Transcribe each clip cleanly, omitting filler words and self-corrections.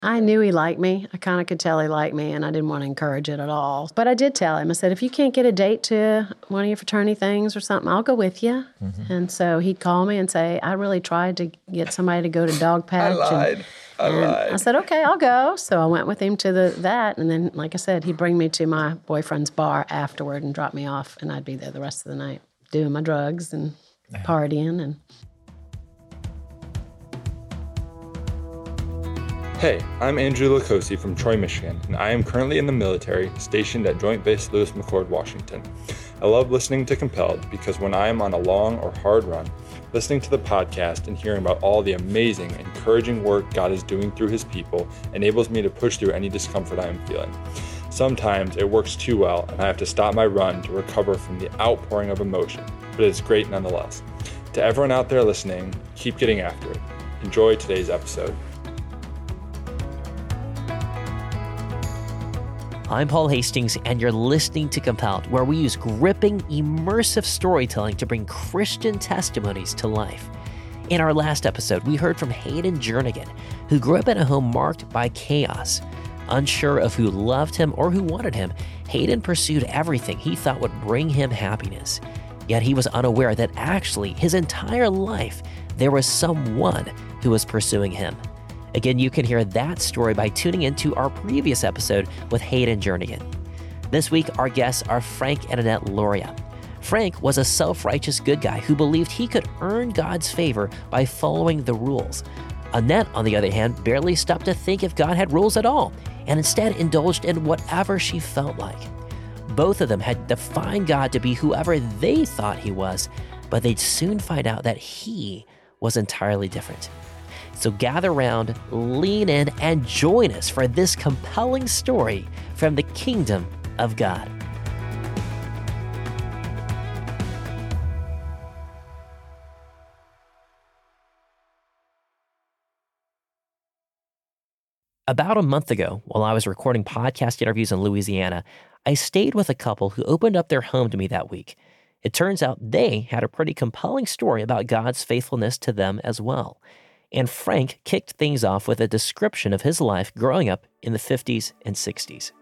I knew he liked me. I kind of could tell he liked me, and I didn't want to encourage it at all. But I did tell him, I said, if you can't get a date to one of your fraternity things or something, I'll go with you. Mm-hmm. And so he'd call me and say, I really tried to get somebody to go to Dog Patch. I lied. I said, okay, I'll go. So I went with him to that. And then, like I said, he'd bring me to my boyfriend's bar afterward and drop me off. And I'd be there the rest of the night doing my drugs and partying. And Hey, I'm Andrew Lacosi from Troy, Michigan, and I am currently in the military, stationed at Joint Base Lewis McChord, Washington. I love listening to Compelled because when I am on a long or hard run, listening to the podcast and hearing about all the amazing, encouraging work God is doing through his people enables me to push through any discomfort I am feeling. Sometimes it works too well, and I have to stop my run to recover from the outpouring of emotion, but it's great nonetheless. To everyone out there listening, keep getting after it. Enjoy today's episode. I'm Paul Hastings, and you're listening to Compelled, where we use gripping, immersive storytelling to bring Christian testimonies to life. In our last episode, we heard from Hayden Jernigan, who grew up in a home marked by chaos. Unsure of who loved him or who wanted him, Hayden pursued everything he thought would bring him happiness. Yet he was unaware that actually, his entire life, there was someone who was pursuing him. Again, you can hear that story by tuning into our previous episode with Hayden Jernigan. This week, our guests are Frank and Annette Loria. Frank was a self-righteous good guy who believed he could earn God's favor by following the rules. Annette, on the other hand, barely stopped to think if God had rules at all, and instead indulged in whatever she felt like. Both of them had defined God to be whoever they thought he was, but they'd soon find out that he was entirely different. So gather around, lean in, and join us for this compelling story from the kingdom of God. About a month ago, while I was recording podcast interviews in Louisiana, I stayed with a couple who opened up their home to me that week. It turns out they had a pretty compelling story about God's faithfulness to them as well. And Frank kicked things off with a description of his life growing up in the 50s and 60s.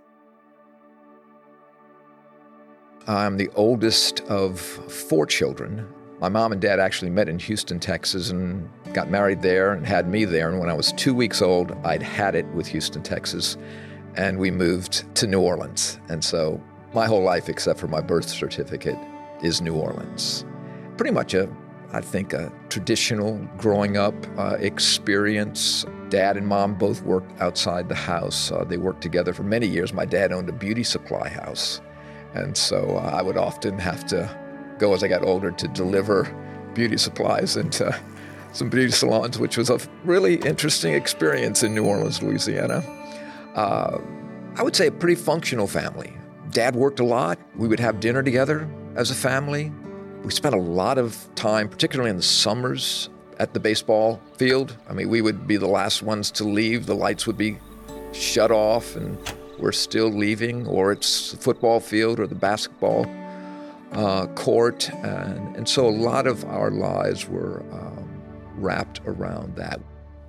I'm the oldest of 4 children. My mom and dad actually met in Houston, Texas, and got married there and had me there. And when I was 2 weeks old, I'd had it with Houston, Texas, and we moved to New Orleans. And so my whole life, except for my birth certificate, is New Orleans. Pretty much a traditional growing up experience. Dad and mom both worked outside the house. They worked together for many years. My dad owned a beauty supply house. And so I would often have to go as I got older to deliver beauty supplies into some beauty salons, which was a really interesting experience in New Orleans, Louisiana. I would say a pretty functional family. Dad worked a lot. We would have dinner together as a family. We spent a lot of time, particularly in the summers, at the baseball field. I mean, we would be the last ones to leave. The lights would be shut off and we're still leaving, or it's the football field or the basketball court. And so a lot of our lives were wrapped around that.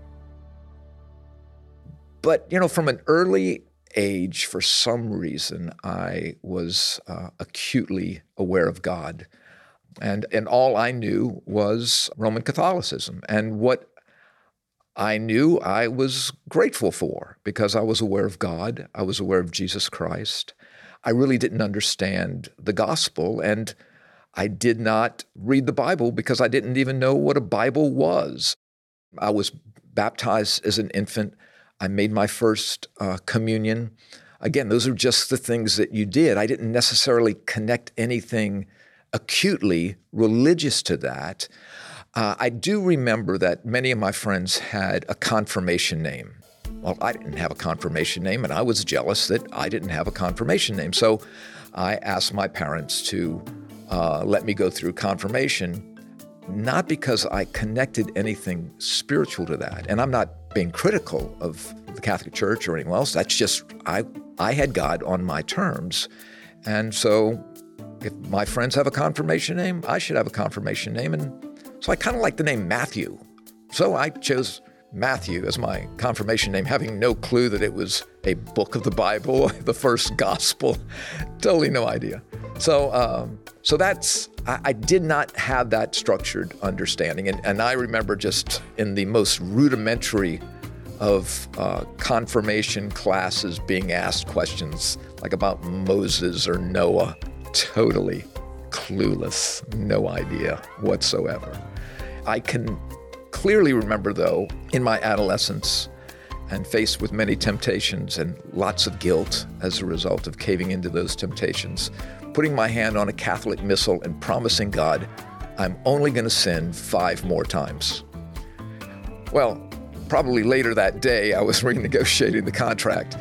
But, from an early age, for some reason, I was acutely aware of God. And all I knew was Roman Catholicism. And what I knew, I was grateful for, because I was aware of God. I was aware of Jesus Christ. I really didn't understand the gospel, and I did not read the Bible because I didn't even know what a Bible was. I was baptized as an infant. I made my first communion. Again, those are just the things that you did. I didn't necessarily connect anything acutely religious to that. I do remember that many of my friends had a confirmation name. Well, I didn't have a confirmation name, and I was jealous that I didn't have a confirmation name. So I asked my parents to let me go through confirmation, not because I connected anything spiritual to that. And I'm not being critical of the Catholic Church or anyone else. That's just, I had God on my terms. And so if my friends have a confirmation name, I should have a confirmation name. And so I kind of like the name Matthew. So I chose Matthew as my confirmation name, having no clue that it was a book of the Bible, the first gospel. Totally no idea. So I did not have that structured understanding. And I remember just in the most rudimentary of confirmation classes being asked questions like about Moses or Noah, totally clueless, no idea whatsoever. I can clearly remember, though, in my adolescence and faced with many temptations and lots of guilt as a result of caving into those temptations, putting my hand on a Catholic missal and promising God, I'm only going to sin 5 more times. Well, probably later that day, I was renegotiating the contract.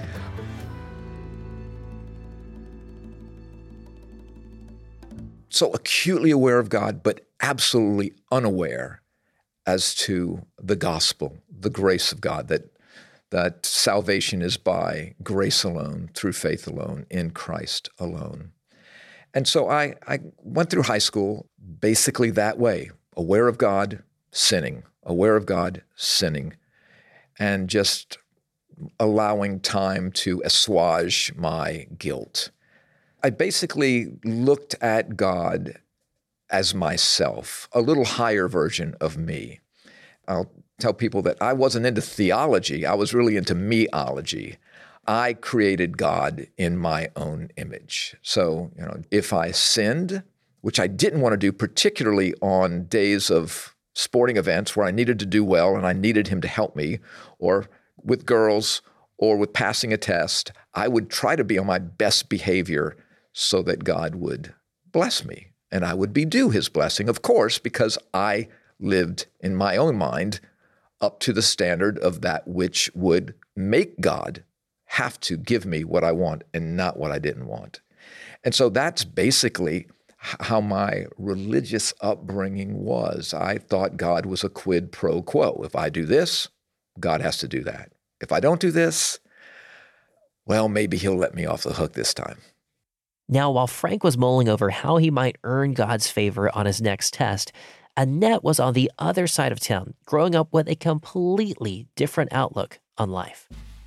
So acutely aware of God, but absolutely unaware as to the gospel, the grace of God, that salvation is by grace alone, through faith alone, in Christ alone. And so I went through high school basically that way, aware of God, sinning, aware of God, sinning, and just allowing time to assuage my guilt. I basically looked at God as myself, a little higher version of me. I'll tell people that I wasn't into theology. I was really into meology. I created God in my own image. So, if I sinned, which I didn't want to do, particularly on days of sporting events where I needed to do well and I needed him to help me, or with girls, or with passing a test, I would try to be on my best behavior so that God would bless me. And I would be due his blessing, of course, because I lived in my own mind up to the standard of that which would make God have to give me what I want and not what I didn't want. And so that's basically how my religious upbringing was. I thought God was a quid pro quo. If I do this, God has to do that. If I don't do this, well, maybe he'll let me off the hook this time. Now, while Frank was mulling over how he might earn God's favor on his next test, Annette was on the other side of town, growing up with a completely different outlook on life.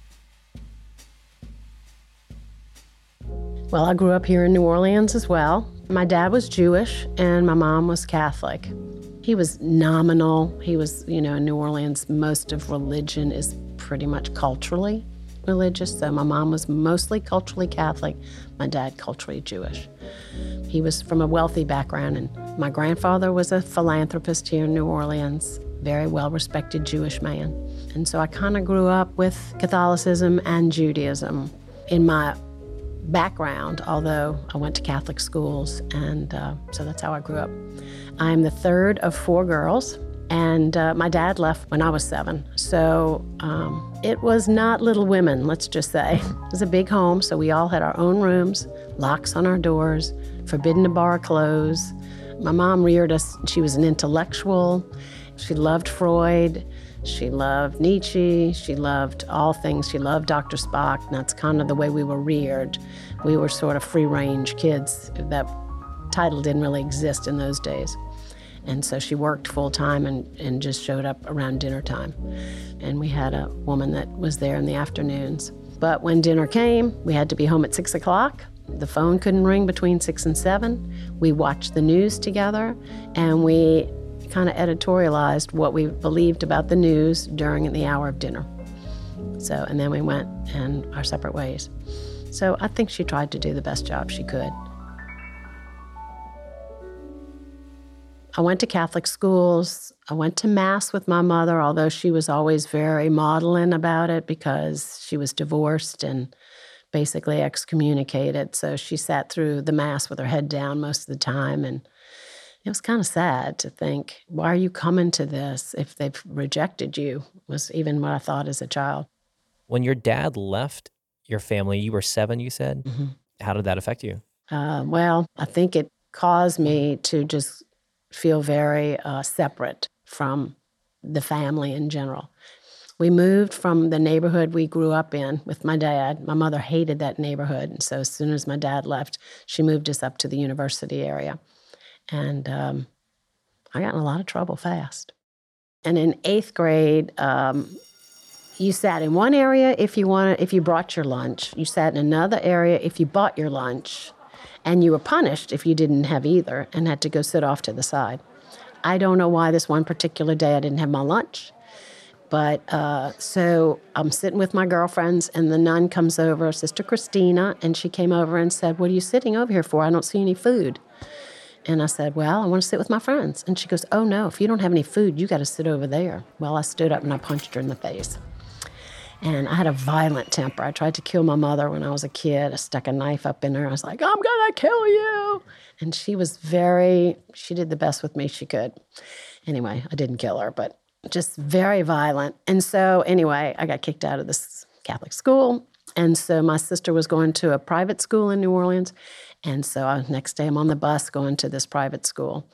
Well, I grew up here in New Orleans as well. My dad was Jewish and my mom was Catholic. He was nominal. He was, in New Orleans, most of religion is pretty much culturally religious. So my mom was mostly culturally Catholic, my dad culturally Jewish. He was from a wealthy background, and my grandfather was a philanthropist here in New Orleans, very well-respected Jewish man. And so I kind of grew up with Catholicism and Judaism in my background, although I went to Catholic schools, and so that's how I grew up. I'm the third of 4 girls, and my dad left when I was 7. So it was not Little Women, let's just say. It was a big home, so we all had our own rooms, locks on our doors, forbidden to borrow clothes. My mom reared us. She was an intellectual. She loved Freud. She loved Nietzsche. She loved all things. She loved Dr. Spock. And that's kind of the way we were reared. We were sort of free-range kids. That title didn't really exist in those days. And so she worked full-time and just showed up around dinner time. And we had a woman that was there in the afternoons. But when dinner came, we had to be home at 6 o'clock. The phone couldn't ring between 6 and 7. We watched the news together, and we kind of editorialized what we believed about the news during the hour of dinner. So, and then we went in our separate ways. So I think she tried to do the best job she could. I went to Catholic schools. I went to Mass with my mother, although she was always very maudlin about it because she was divorced and basically excommunicated. So she sat through the Mass with her head down most of the time. And it was kind of sad to think, why are you coming to this if they've rejected you, was even what I thought as a child. When your dad left your family, you were 7, you said? Mm-hmm. How did that affect you? Well, I think it caused me to just feel very separate from the family in general. We moved from the neighborhood we grew up in with my dad. My mother hated that neighborhood, and so as soon as my dad left, she moved us up to the university area. And I got in a lot of trouble fast. And in 8th grade, you sat in one area if you brought your lunch. You sat in another area if you bought your lunch. And you were punished if you didn't have either and had to go sit off to the side. I don't know why this one particular day I didn't have my lunch. But so I'm sitting with my girlfriends, and the nun comes over, Sister Christina, and she came over and said, "What are you sitting over here for? I don't see any food." And I said, "Well, I want to sit with my friends." And she goes, "Oh, no, if you don't have any food, you got to sit over there." Well, I stood up and I punched her in the face. And I had a violent temper. I tried to kill my mother when I was a kid. I stuck a knife up in her. I was like, "I'm going to kill you." And she did the best with me she could. Anyway, I didn't kill her, but just very violent. And so anyway, I got kicked out of this Catholic school. And so my sister was going to a private school in New Orleans. And so next day I'm on the bus going to this private school.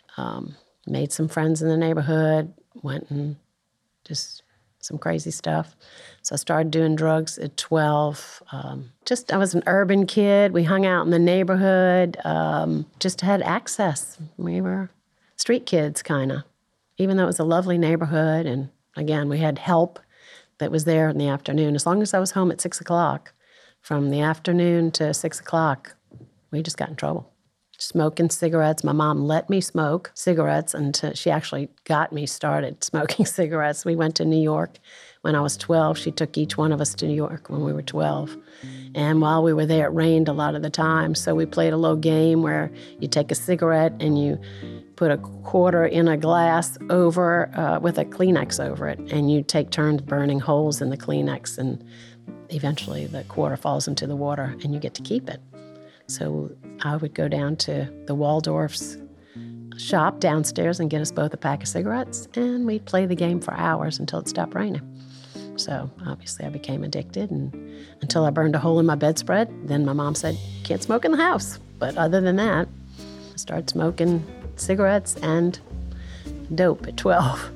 Made some friends in the neighborhood, went and just some crazy stuff. So I started doing drugs at 12. I was an urban kid. We hung out in the neighborhood, just had access. We were street kids, kind of. Even though it was a lovely neighborhood, and again, we had help that was there in the afternoon. As long as I was home at 6 o'clock, from the afternoon to 6 o'clock, we just got in trouble. Smoking cigarettes. My mom let me smoke cigarettes until she actually got me started smoking cigarettes. We went to New York when I was 12. She took each one of us to New York when we were 12. And while we were there, it rained a lot of the time. So we played a little game where you take a cigarette and you put a quarter in a glass over with a Kleenex over it, and you take turns burning holes in the Kleenex, and eventually the quarter falls into the water and you get to keep it. So I would go down to the Waldorf's shop downstairs and get us both a pack of cigarettes, and we'd play the game for hours until it stopped raining. So obviously I became addicted, and until I burned a hole in my bedspread. Then my mom said, "Can't smoke in the house." But other than that, I started smoking cigarettes and dope at 12.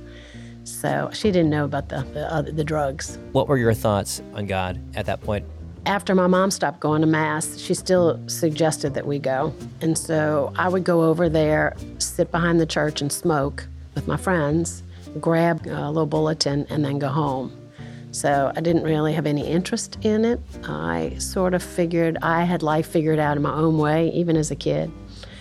So she didn't know about the drugs. What were your thoughts on God at that point? After my mom stopped going to Mass, she still suggested that we go. And so I would go over there, sit behind the church and smoke with my friends, grab a little bulletin, and then go home. So I didn't really have any interest in it. I sort of figured I had life figured out in my own way, even as a kid,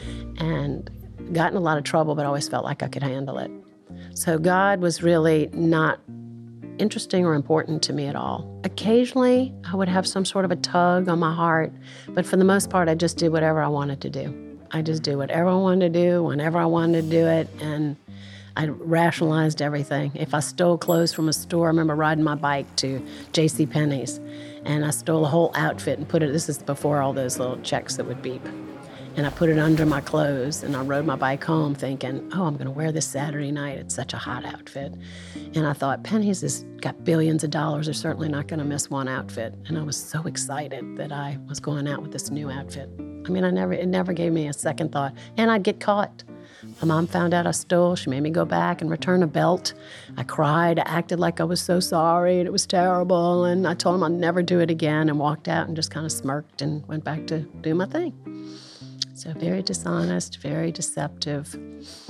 and got in a lot of trouble, but always felt like I could handle it. So God was really not interesting or important to me at all. Occasionally, I would have some sort of a tug on my heart, but for the most part, I just did whatever I wanted to do. I just did whatever I wanted to do, whenever I wanted to do it, and I rationalized everything. If I stole clothes from a store, I remember riding my bike to JCPenney's, and I stole a whole outfit and put it, this is before all those little checks that would beep, and I put it under my clothes, and I rode my bike home thinking, oh, I'm going to wear this Saturday night. It's such a hot outfit. And I thought, Penny's has got billions of dollars. They're certainly not going to miss one outfit. And I was so excited that I was going out with this new outfit. I mean, it never gave me a second thought. And I'd get caught. My mom found out I stole. She made me go back and return a belt. I cried. I acted like I was so sorry, and it was terrible. And I told them I'd never do it again, and walked out and just kind of smirked and went back to do my thing. So very dishonest, very deceptive.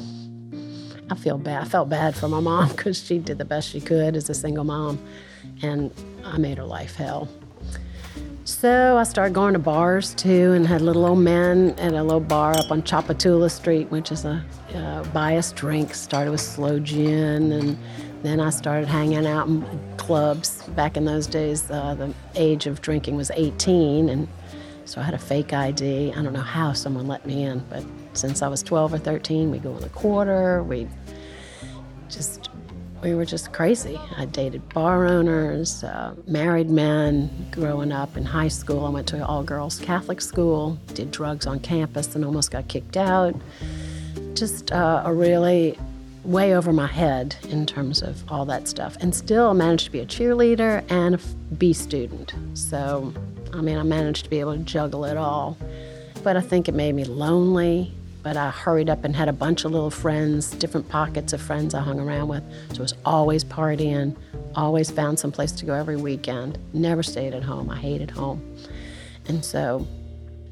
I felt bad for my mom because she did the best she could as a single mom, and I made her life hell. So I started going to bars too, and had little old men at a little bar up on Chapatula Street, which is a biased drink. Started with sloe gin, and then I started hanging out in clubs. Back in those days, the age of drinking was 18, and so I had a fake ID. I don't know how someone let me in, but since I was 12 or 13, we'd go on the quarter. We were just crazy. I dated bar owners, married men growing up in high school. I went to an all-girls Catholic school, did drugs on campus and almost got kicked out. Just a really way over my head in terms of all that stuff. And still managed to be a cheerleader and a B student. So I managed to be able to juggle it all. But I think it made me lonely. But I hurried up and had a bunch of little friends, different pockets of friends I hung around with. So I was always partying, always found some place to go every weekend. Never stayed at home. I hated home. And so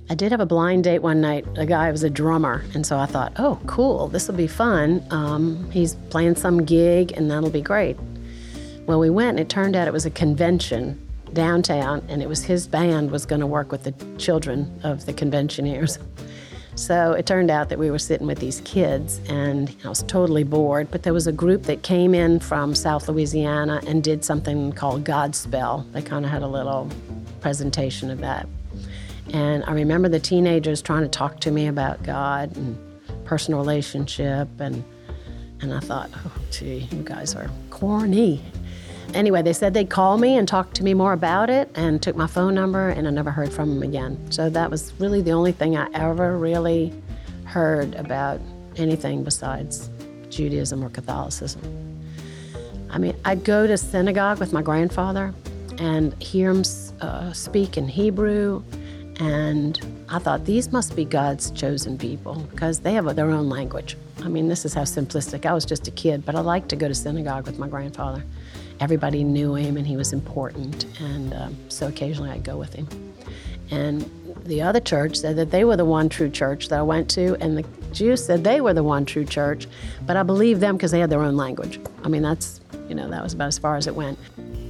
I did have a blind date one night. A guy was a drummer, and so I thought, oh, cool, this will be fun. He's playing some gig, and that'll be great. Well, we went, and it turned out it was a convention downtown, and it was his band was going to work with the children of the conventioneers. So it turned out that we were sitting with these kids, and I was totally bored, but there was a group that came in from South Louisiana and did something called Godspell. They kind of had a little presentation of that. And I remember the teenagers trying to talk to me about God and personal relationship, and I thought, oh, gee, you guys are corny. Anyway, they said they'd call me and talk to me more about it, and took my phone number, and I never heard from them again. So that was really the only thing I ever really heard about anything besides Judaism or Catholicism. I mean, I'd go to synagogue with my grandfather and hear him speak in Hebrew, and I thought, these must be God's chosen people because they have their own language. I mean, this is how simplistic. I was just a kid, but I liked to go to synagogue with my grandfather. Everybody knew him, and he was important, and so occasionally I'd go with him. And the other church said that they were the one true church that I went to, and the Jews said they were the one true church, but I believed them because they had their own language. I mean, that was about as far as it went.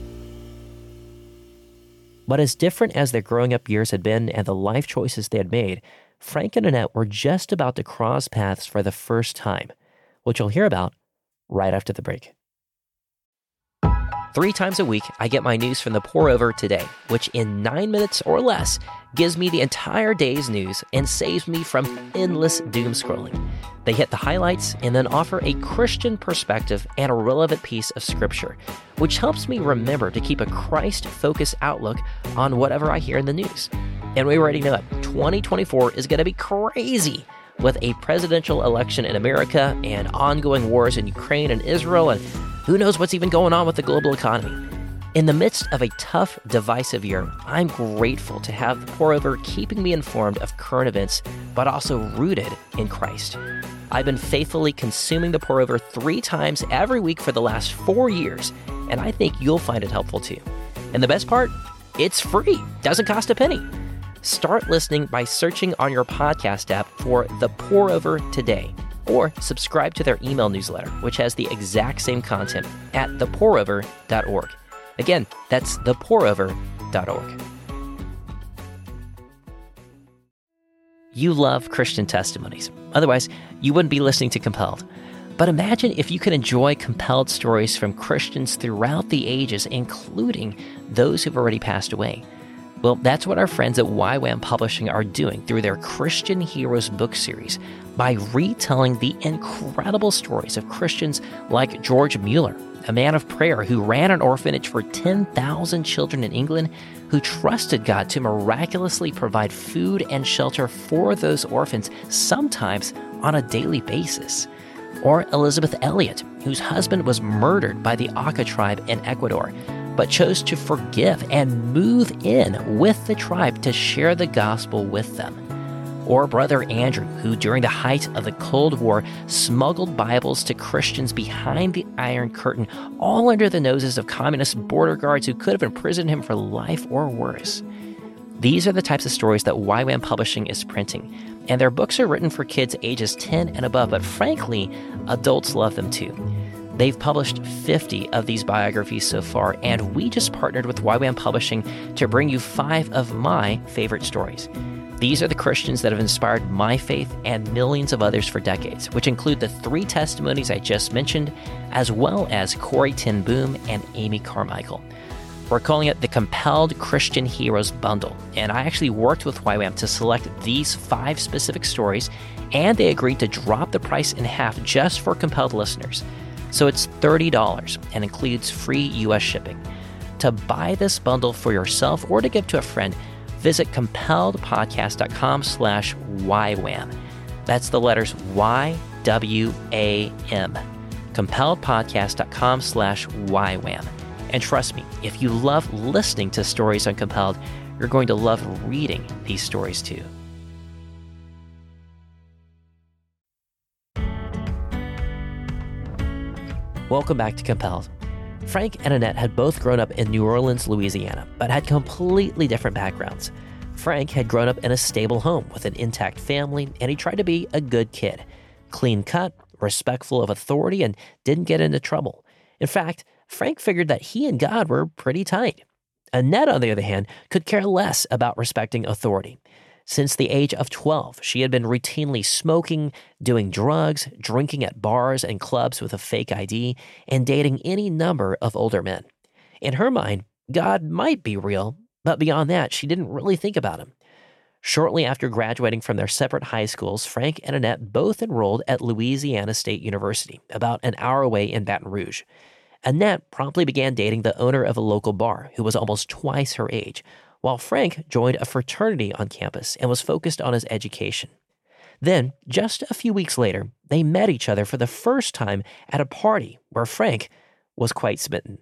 But as different as their growing up years had been and the life choices they had made, Frank and Annette were just about to cross paths for the first time, which you'll hear about right after the break. 3 times a week, I get my news from the Pour Over Today, which in 9 minutes or less gives me the entire day's news and saves me from endless doom scrolling. They hit the highlights and then offer a Christian perspective and a relevant piece of scripture, which helps me remember to keep a Christ-focused outlook on whatever I hear in the news. And we already know it, 2024 is going to be crazy with a presidential election in America and ongoing wars in Ukraine and Israel, and who knows what's even going on with the global economy. In the midst of a tough, divisive year, I'm grateful to have the Pour Over keeping me informed of current events, but also rooted in Christ. I've been faithfully consuming the Pour Over 3 times every week for the last 4 years, and I think you'll find it helpful too. And the best part? It's free. Doesn't cost a penny. Start listening by searching on your podcast app for The Pour Over Today, or subscribe to their email newsletter, which has the exact same content at thepourover.org. Again, that's thepourover.org. You love Christian testimonies. Otherwise, you wouldn't be listening to Compelled. But imagine if you could enjoy compelled stories from Christians throughout the ages, including those who've already passed away. Well, that's what our friends at YWAM Publishing are doing through their Christian Heroes book series by retelling the incredible stories of Christians like George Mueller, a man of prayer who ran an orphanage for 10,000 children in England, who trusted God to miraculously provide food and shelter for those orphans, sometimes on a daily basis. Or Elizabeth Elliot, whose husband was murdered by the Auca tribe in Ecuador, but chose to forgive and move in with the tribe to share the gospel with them. Or Brother Andrew, who during the height of the Cold War smuggled Bibles to Christians behind the Iron Curtain, all under the noses of communist border guards who could have imprisoned him for life or worse. These are the types of stories that YWAM Publishing is printing, and their books are written for kids ages 10 and above, but frankly, adults love them too. They've published 50 of these biographies so far, and we just partnered with YWAM Publishing to bring you 5 of my favorite stories. These are the Christians that have inspired my faith and millions of others for decades, which include the 3 testimonies I just mentioned, as well as Corrie ten Boom and Amy Carmichael. We're calling it the Compelled Christian Heroes Bundle, and I actually worked with YWAM to select these 5 specific stories, and they agreed to drop the price in half just for Compelled listeners. So it's $30 and includes free U.S. shipping. To buy this bundle for yourself or to give to a friend, visit compelledpodcast.com/YWAM. That's the letters YWAM. compelledpodcast.com/YWAM. And trust me, if you love listening to stories on Compelled, you're going to love reading these stories too. Welcome back to Compelled. Frank and Annette had both grown up in New Orleans, Louisiana, but had completely different backgrounds. Frank had grown up in a stable home with an intact family, and he tried to be a good kid. Clean cut, respectful of authority, and didn't get into trouble. In fact, Frank figured that he and God were pretty tight. Annette, on the other hand, could care less about respecting authority. Since the age of 12, she had been routinely smoking, doing drugs, drinking at bars and clubs with a fake ID, and dating any number of older men. In her mind, God might be real, but beyond that, she didn't really think about him. Shortly after graduating from their separate high schools, Frank and Annette both enrolled at Louisiana State University, about an hour away in Baton Rouge. Annette promptly began dating the owner of a local bar, who was almost twice her age, while Frank joined a fraternity on campus and was focused on his education. Then, just a few weeks later, they met each other for the first time at a party where Frank was quite smitten.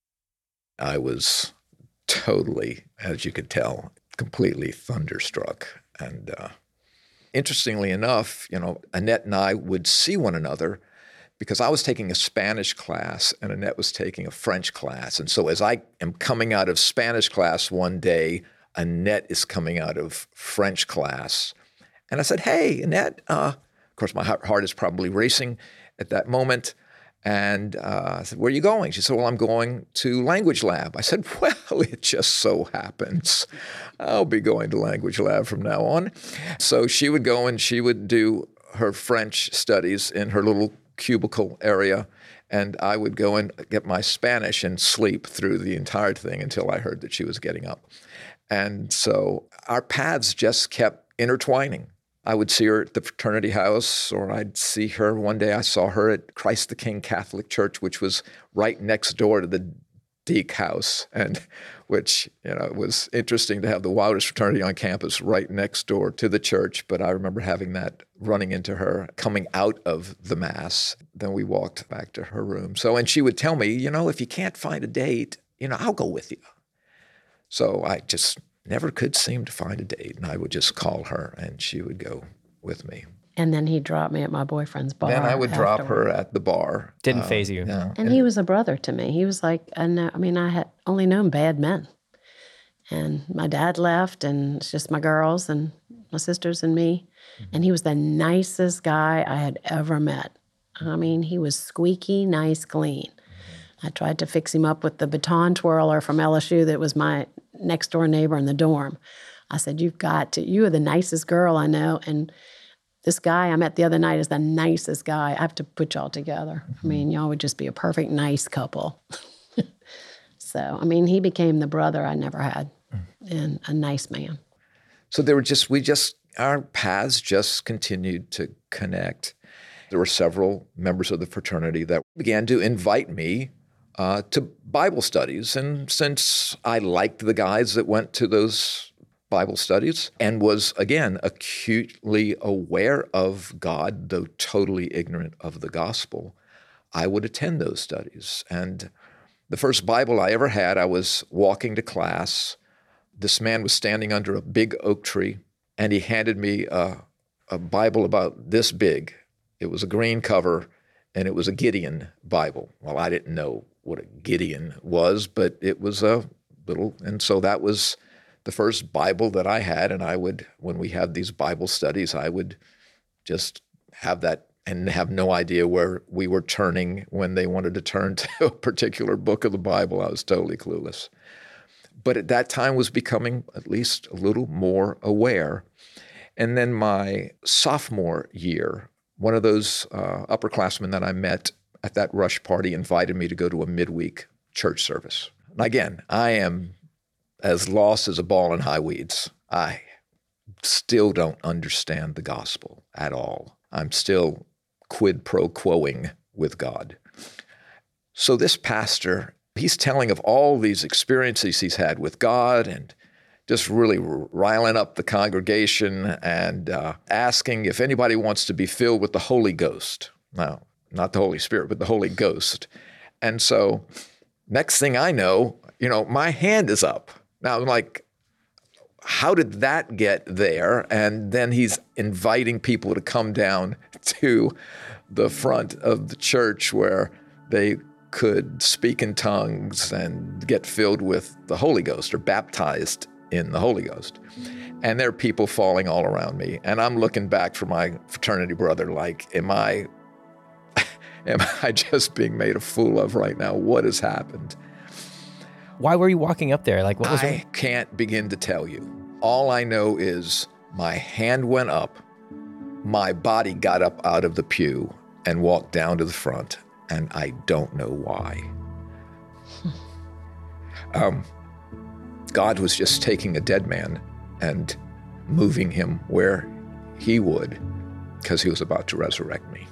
I was totally, as you could tell, completely thunderstruck. And interestingly enough, Annette and I would see one another because I was taking a Spanish class and Annette was taking a French class. And so as I am coming out of Spanish class one day, Annette is coming out of French class. And I said, "Hey, Annette," of course, my heart is probably racing at that moment. And I said, "Where are you going?" She said, "Well, I'm going to Language Lab." I said, "Well, it just so happens I'll be going to Language Lab from now on." So she would go and she would do her French studies in her little cubicle area, and I would go and get my Spanish and sleep through the entire thing until I heard that she was getting up. And so our paths just kept intertwining. I would see her at the fraternity house, or I'd see her. One day I saw her at Christ the King Catholic Church, which was right next door to the Deke house, and which, it was interesting to have the wildest fraternity on campus right next door to the church. But I remember having that, running into her, coming out of the Mass. Then we walked back to her room. So, and she would tell me, if you can't find a date, I'll go with you. So I just never could seem to find a date. And I would just call her and she would go with me. And then he'd drop me at my boyfriend's bar. Then I would drop afterward. her at the bar. Didn't faze you. No. And he was a brother to me. He was like, I had only known bad men. And my dad left, and it's just my girls and my sisters and me. And he was the nicest guy I had ever met. He was squeaky, nice, clean. I tried to fix him up with the baton twirler from LSU that was my next door neighbor in the dorm. I said, you are the nicest girl I know. And this guy I met the other night is the nicest guy. I have to put y'all together. Y'all would just be a perfect, nice couple. So, he became the brother I never had and a nice man. So our paths just continued to connect. There were several members of the fraternity that began to invite me to Bible studies. And since I liked the guys that went to those Bible studies and was, again, acutely aware of God, though totally ignorant of the gospel, I would attend those studies. And the first Bible I ever had, I was walking to class. This man was standing under a big oak tree, and he handed me a Bible about this big. It was a green cover, and it was a Gideon Bible. Well, I didn't know what a Gideon was, but it was a little, and so that was the first Bible that I had. And I would, when we had these Bible studies, I would just have that and have no idea where we were turning when they wanted to turn to a particular book of the Bible. I was totally clueless. But at that time was becoming at least a little more aware. And then my sophomore year, one of those upperclassmen that I met at that rush party invited me to go to a midweek church service. And again, I am as lost as a ball in high weeds. I still don't understand the gospel at all. I'm still quid pro quoing with God. So this pastor, he's telling of all these experiences he's had with God and just really riling up the congregation and asking if anybody wants to be filled with the Holy Ghost. No, not the Holy Spirit, but the Holy Ghost. And so next thing I know, my hand is up. Now I'm like, how did that get there? And then he's inviting people to come down to the front of the church where they could speak in tongues and get filled with the Holy Ghost or baptized in the Holy Ghost. And there are people falling all around me. And I'm looking back for my fraternity brother like, am I just being made a fool of right now? What has happened? Why were you walking up there? Like, what was I can't begin to tell you. All I know is my hand went up, my body got up out of the pew and walked down to the front, and I don't know why. God was just taking a dead man and moving him where he would, because he was about to resurrect me.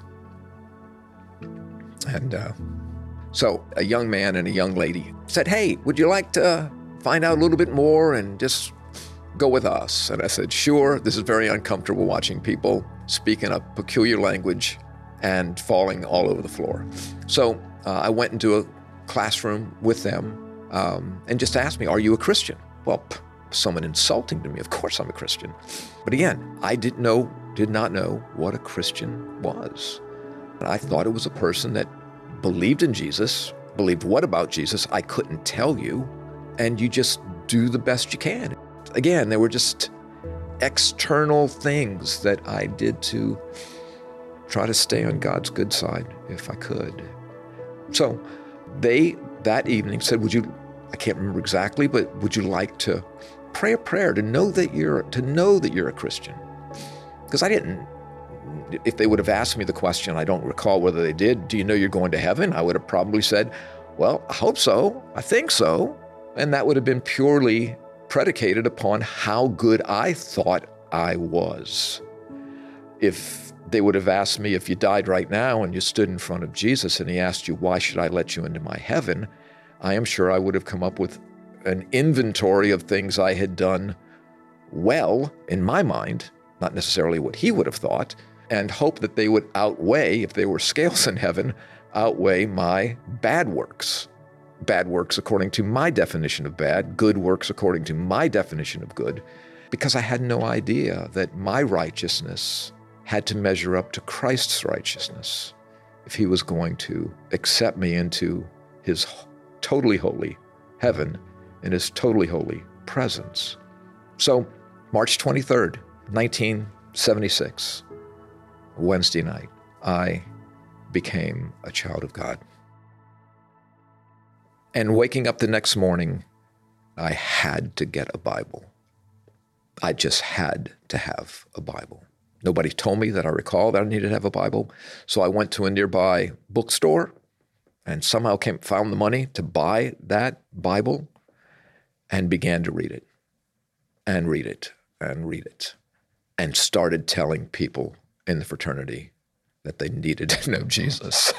And so a young man and a young lady said, "Hey, would you like to find out a little bit more and just go with us?" And I said, "Sure." This is very uncomfortable watching people speak in a peculiar language and falling all over the floor. So I went into a classroom with them and just asked me, "Are you a Christian?" Well, someone insulting to me, of course I'm a Christian. But again, I did not know what a Christian was. I thought it was a person that believed in Jesus, believed what about Jesus? I couldn't tell you, and you just do the best you can. Again, there were just external things that I did to try to stay on God's good side if I could. So they, that evening, said, I can't remember exactly, but would you like to pray a prayer to know that you're a Christian? Because I didn't. If they would have asked me the question, I don't recall whether they did, "Do you know you're going to heaven?" I would have probably said, "Well, I hope so. I think so." And that would have been purely predicated upon how good I thought I was. If they would have asked me, if you died right now and you stood in front of Jesus and he asked you, "Why should I let you into my heaven?" I am sure I would have come up with an inventory of things I had done well in my mind, not necessarily what he would have thought, and hope that they would outweigh, if there were scales in heaven, outweigh my bad works. Bad works according to my definition of bad, good works according to my definition of good, because I had no idea that my righteousness had to measure up to Christ's righteousness if he was going to accept me into his totally holy heaven in his totally holy presence. So, March 23rd, 1976, Wednesday night, I became a child of God. And waking up the next morning, I had to get a Bible. I just had to have a Bible. Nobody told me that I recall that I needed to have a Bible. So I went to a nearby bookstore and somehow found the money to buy that Bible and began to read it and read it and read it and started telling people in the fraternity that they needed to know Jesus.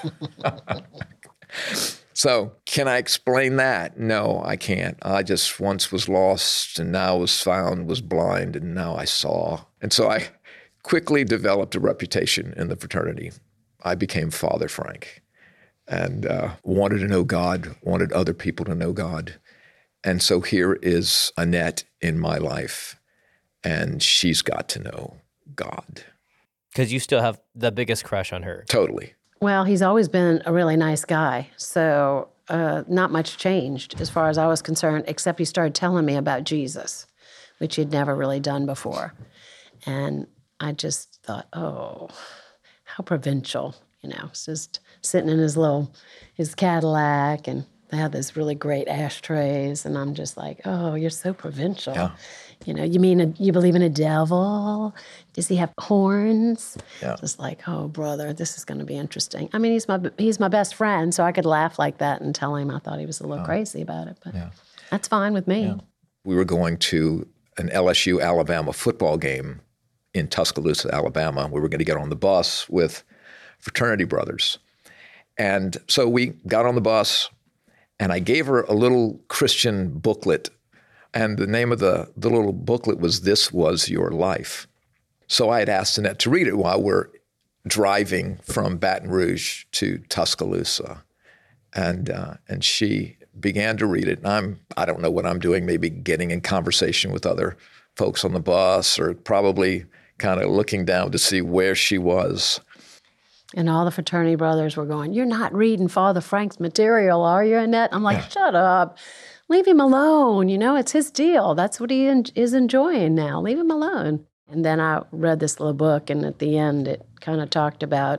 So can I explain that? No, I can't. I just once was lost and now was found, was blind, and now I saw. And so I quickly developed a reputation in the fraternity. I became Father Frank and wanted to know God, wanted other people to know God. And so here is Annette in my life, and she's got to know God. Because you still have the biggest crush on her. Totally. Well, he's always been a really nice guy, so not much changed as far as I was concerned, except he started telling me about Jesus, which he'd never really done before. And I just thought, oh, how provincial, It's just sitting in his Cadillac, and they had these really great ashtrays, and I'm just like, oh, you're so provincial. Yeah. You mean you believe in a devil? Does he have horns? Yeah. Just like, oh, brother, this is going to be interesting. I mean, he's my best friend, so I could laugh like that and tell him I thought he was a little crazy about it, but that's fine with me. Yeah. We were going to an LSU-Alabama football game in Tuscaloosa, Alabama. We were going to get on the bus with fraternity brothers. And so we got on the bus, and I gave her a little Christian booklet. And the name of the little booklet was "This Was Your Life." So I had asked Annette to read it while we're driving from Baton Rouge to Tuscaloosa. And she began to read it. And I don't know what I'm doing, maybe getting in conversation with other folks on the bus or probably kind of looking down to see where she was. And all the fraternity brothers were going, "You're not reading Father Frank's material, are you, Annette?" I'm like, Shut up. leave him alone. It's his deal. That's what he is enjoying now. Leave him alone. And then I read this little book, and at the end, it kind of talked about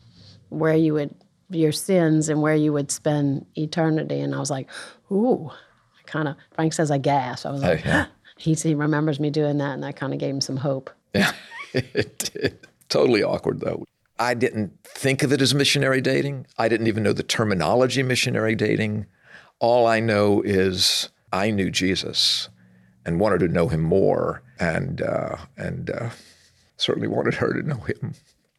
your sins and where you would spend eternity. And I was like, ooh, Frank says I gasped. I was like, yeah. He remembers me doing that, and that kind of gave him some hope. Yeah, it did. Totally awkward, though. I didn't think of it as missionary dating. I didn't even know the terminology missionary dating. All I know is I knew Jesus and wanted to know him more, and certainly wanted her to know him.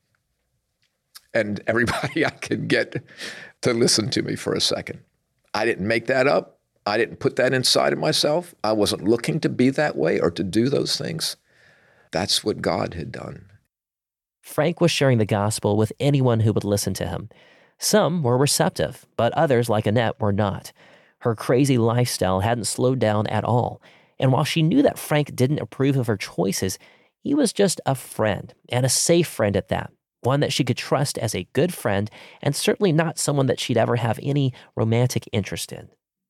And everybody I could get to listen to me for a second. I didn't make that up. I didn't put that inside of myself. I wasn't looking to be that way or to do those things. That's what God had done. Frank was sharing the gospel with anyone who would listen to him. Some were receptive, but others, like Annette, were not. Her crazy lifestyle hadn't slowed down at all. And while she knew that Frank didn't approve of her choices, he was just a friend, and a safe friend at that. One that she could trust as a good friend, and certainly not someone that she'd ever have any romantic interest in.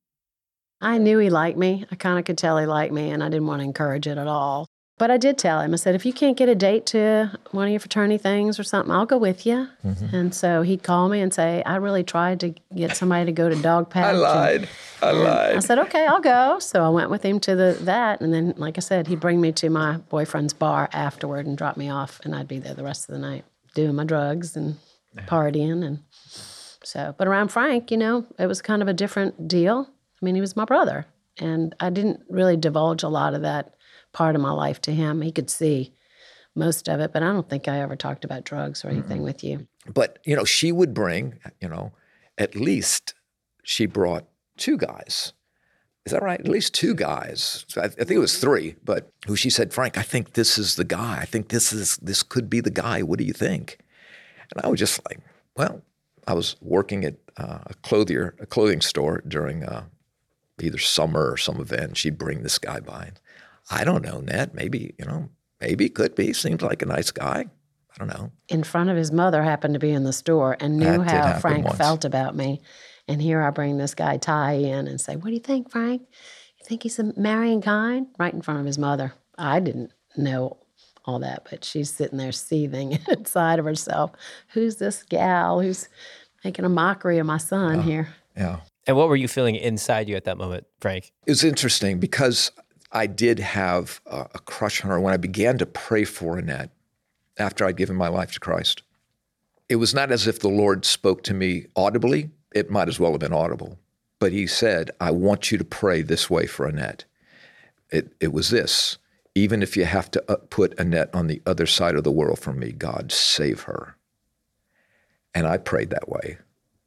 I knew he liked me. I kind of could tell he liked me, and I didn't want to encourage it at all. But I did tell him, I said, if you can't get a date to one of your fraternity things or something, I'll go with you. Mm-hmm. And so he'd call me and say, I really tried to get somebody to go to Dog Patch. I lied. I said, okay, I'll go. So I went with him to that. And then, like I said, he'd bring me to my boyfriend's bar afterward and drop me off. And I'd be there the rest of the night doing my drugs and partying. And so, but around Frank, it was kind of a different deal. I mean, he was my brother, and I didn't really divulge a lot of that part of my life to him. He could see most of it, but I don't think I ever talked about drugs or anything with you. But, she would bring, at least she brought 2 guys. Is that right? At least 2 guys. I think it was 3, but who she said, Frank, I think this is the guy. I think this could be the guy. What do you think? And I was just like, well, I was working at a clothing store during either summer or some event. She'd bring this guy by. I don't know, Ned. Maybe, maybe could be. Seems like a nice guy. I don't know. In front of his mother happened to be in the store and knew how Frank felt about me. And here I bring this guy, Ty, in and say, what do you think, Frank? You think he's a marrying kind? Right in front of his mother. I didn't know all that, but she's sitting there seething inside of herself. Who's this gal who's making a mockery of my son here? Yeah. And what were you feeling inside you at that moment, Frank? It was interesting because I did have a crush on her when I began to pray for Annette after I'd given my life to Christ. It was not as if the Lord spoke to me audibly. It might as well have been audible. But he said, I want you to pray this way for Annette. It was this: even if you have to put Annette on the other side of the world from me, God, save her. And I prayed that way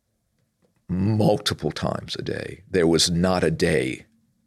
multiple times a day. There was not a day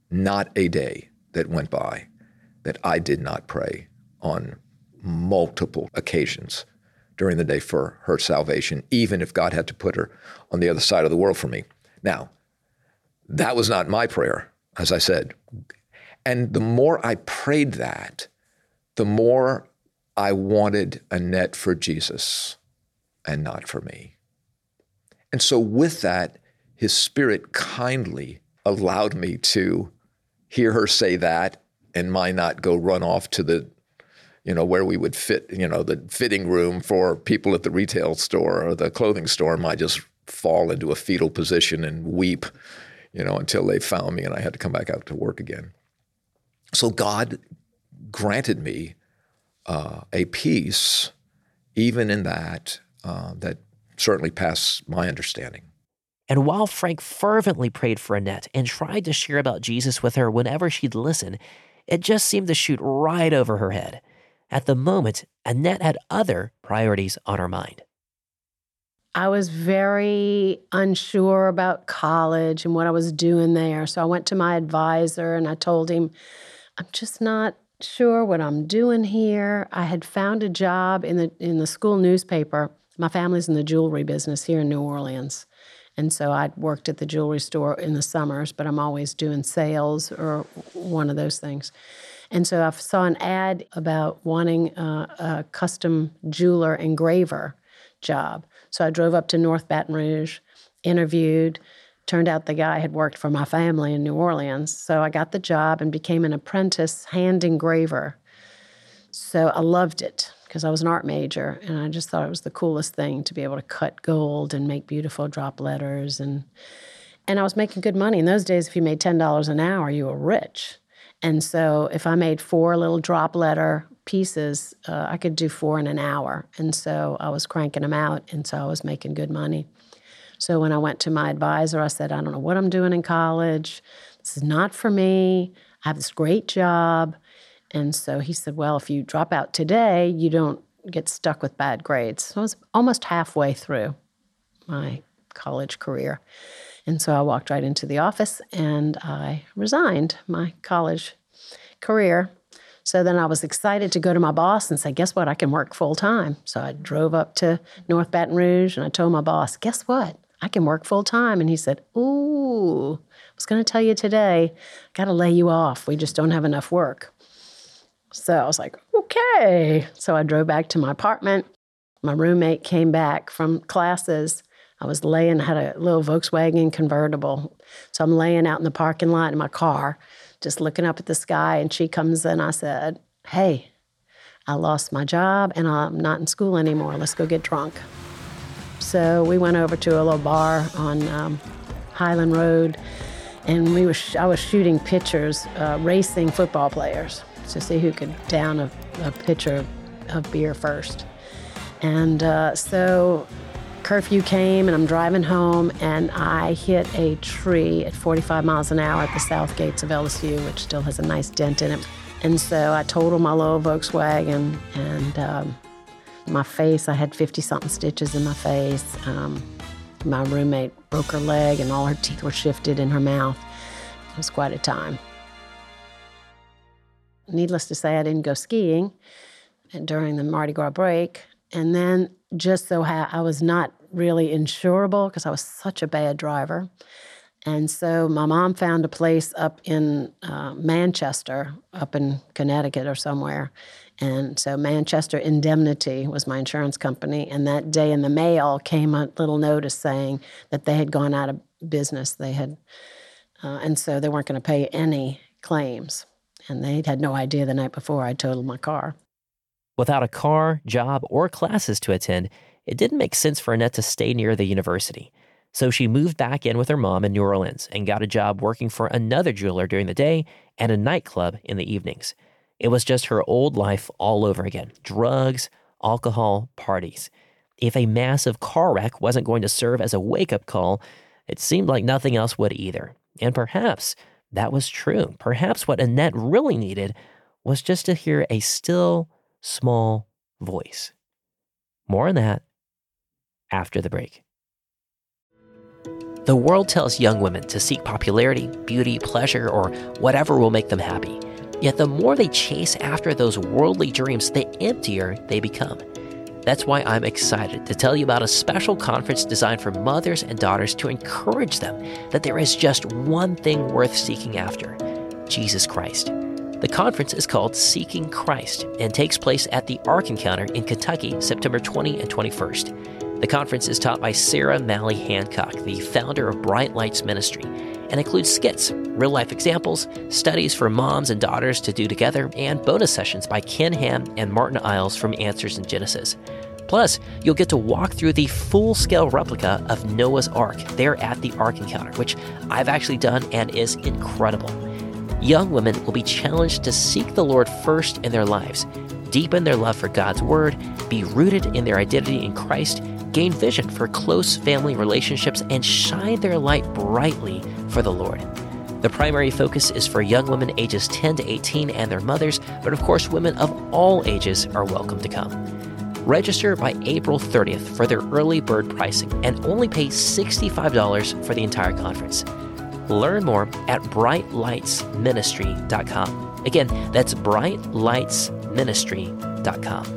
that went by that I did not pray on multiple occasions during the day for her salvation, even if God had to put her on the other side of the world for me. Now, that was not my prayer, as I said. And the more I prayed that, the more I wanted Annette for Jesus and not for me. And so with that, his Spirit kindly allowed me to hear her say that and mine not go run off to the, where we would fit, the fitting room for people at the retail store or the clothing store, and might just fall into a fetal position and weep, until they found me and I had to come back out to work again. So God granted me a peace, even in that, that certainly passed my understanding. And while Frank fervently prayed for Annette and tried to share about Jesus with her whenever she'd listen, it just seemed to shoot right over her head. At the moment, Annette had other priorities on her mind. I was very unsure about college and what I was doing there. So I went to my advisor and I told him, I'm just not sure what I'm doing here. I had found a job in the school newspaper. My family's in the jewelry business here in New Orleans. And so I'd worked at the jewelry store in the summers, but I'm always doing sales or one of those things. And so I saw an ad about wanting a custom jeweler engraver job. So I drove up to North Baton Rouge, interviewed, Turned out the guy had worked for my family in New Orleans. So I got the job and became an apprentice hand engraver. So I loved it because I was an art major, and I just thought it was the coolest thing to be able to cut gold and make beautiful drop letters. And I was making good money. In those days, if you made $10 an hour, you were rich. And so if I made 4 little drop letter pieces, I could do 4 in an hour. And so I was cranking them out, and so I was making good money. So when I went to my advisor, I said, I don't know what I'm doing in college. This is not for me. I have this great job. And so he said, well, if you drop out today, you don't get stuck with bad grades. So I was almost halfway through my college career. And so I walked right into the office and I resigned my college career. So then I was excited to go to my boss and say, guess what? I can work full time. So I drove up to North Baton Rouge and I told my boss, guess what? I can work full time. And he said, ooh, I was going to tell you today, I got to lay you off. We just don't have enough work. So I was like, okay. So I drove back to my apartment. My roommate came back from classes. I had a little Volkswagen convertible. So I'm laying out in the parking lot in my car, just looking up at the sky. And she comes in. I said, hey, I lost my job and I'm not in school anymore. Let's go get drunk. So we went over to a little bar on Highland Road, and I was shooting pictures, racing football players to see who could down a pitcher of beer first. And so curfew came, and I'm driving home, and I hit a tree at 45 miles an hour at the south gates of LSU, which still has a nice dent in it. And so I totaled my little Volkswagen, and my face, I had 50-something stitches in my face. My roommate broke her leg, and all her teeth were shifted in her mouth. It was quite a time. Needless to say, I didn't go skiing during the Mardi Gras break. And then just so I was not really insurable because I was such a bad driver. And so my mom found a place up in Manchester, up in Connecticut or somewhere. And so Manchester Indemnity was my insurance company. And that day in the mail came a little notice saying that they had gone out of business. And so they weren't going to pay any claims. And they had no idea the night before I totaled my car. Without a car, job, or classes to attend, it didn't make sense for Annette to stay near the university. So she moved back in with her mom in New Orleans and got a job working for another jeweler during the day and a nightclub in the evenings. It was just her old life all over again. Drugs, alcohol, parties. If a massive car wreck wasn't going to serve as a wake-up call, it seemed like nothing else would either. And perhaps that was true. Perhaps what Annette really needed was just to hear a still, small voice. More on that after the break. The world tells young women to seek popularity, beauty, pleasure, or whatever will make them happy. Yet the more they chase after those worldly dreams, the emptier they become. That's why I'm excited to tell you about a special conference designed for mothers and daughters to encourage them that there is just one thing worth seeking after: Jesus Christ. The conference is called Seeking Christ and takes place at the Ark Encounter in Kentucky, September 20 and 21st. The conference is taught by Sarah Malley Hancock, the founder of Bright Lights Ministry, and includes skits, real-life examples, studies for moms and daughters to do together, and bonus sessions by Ken Ham and Martin Iles from Answers in Genesis. Plus, you'll get to walk through the full-scale replica of Noah's Ark there at the Ark Encounter, which I've actually done and is incredible. Young women will be challenged to seek the Lord first in their lives, deepen their love for God's Word, be rooted in their identity in Christ, gain vision for close family relationships, and shine their light brightly for the Lord. The primary focus is for young women ages 10 to 18 and their mothers, but of course women of all ages are welcome to come. Register by April 30th for their early bird pricing and only pay $65 for the entire conference. Learn more at brightlightsministry.com. Again, that's brightlightsministry.com.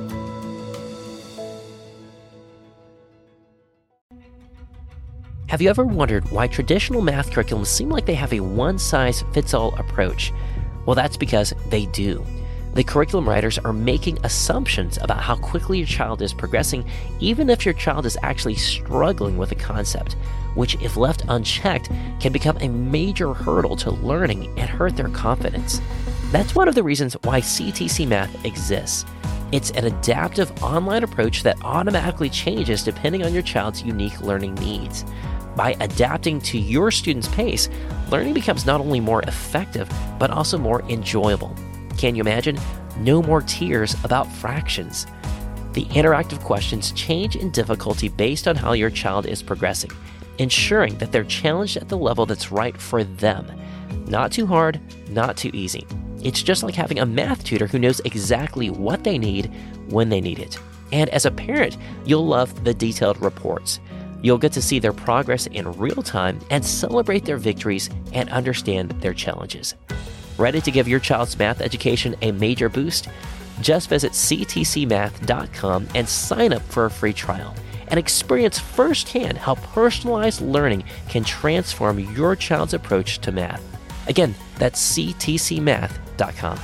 Have you ever wondered why traditional math curriculums seem like they have a one-size-fits-all approach? Well, that's because they do. The curriculum writers are making assumptions about how quickly your child is progressing, even if your child is actually struggling with a concept. which, if left unchecked, can become a major hurdle to learning and hurt their confidence. That's one of the reasons why CTC Math exists. It's an adaptive online approach that automatically changes depending on your child's unique learning needs. By adapting to your student's pace, learning becomes not only more effective, but also more enjoyable. Can you imagine? No more tears about fractions. The interactive questions change in difficulty based on how your child is progressing, ensuring that they're challenged at the level that's right for them. Not too hard, not too easy. It's just like having a math tutor who knows exactly what they need when they need it. And as a parent, you'll love the detailed reports. You'll get to see their progress in real time and celebrate their victories and understand their challenges. Ready to give your child's math education a major boost? Just visit ctcmath.com and sign up for a free trial and experience firsthand how personalized learning can transform your child's approach to math. Again, that's ctcmath.com.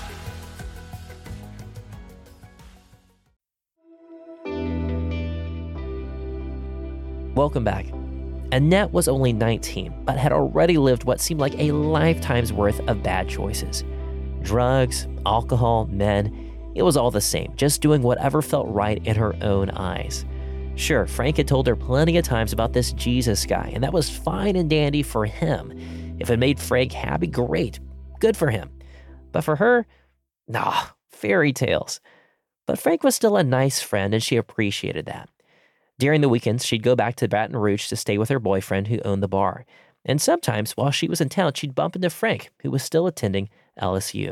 Welcome back. Annette was only 19, but had already lived what seemed like a lifetime's worth of bad choices. Drugs, alcohol, men, it was all the same, just doing whatever felt right in her own eyes. Sure, Frank had told her plenty of times about this Jesus guy, and that was fine and dandy for him. If it made Frank happy, great, good for him. But for her, nah, fairy tales. But Frank was still a nice friend, and she appreciated that. During the weekends, she'd go back to Baton Rouge to stay with her boyfriend who owned the bar. And sometimes, while she was in town, she'd bump into Frank, who was still attending LSU.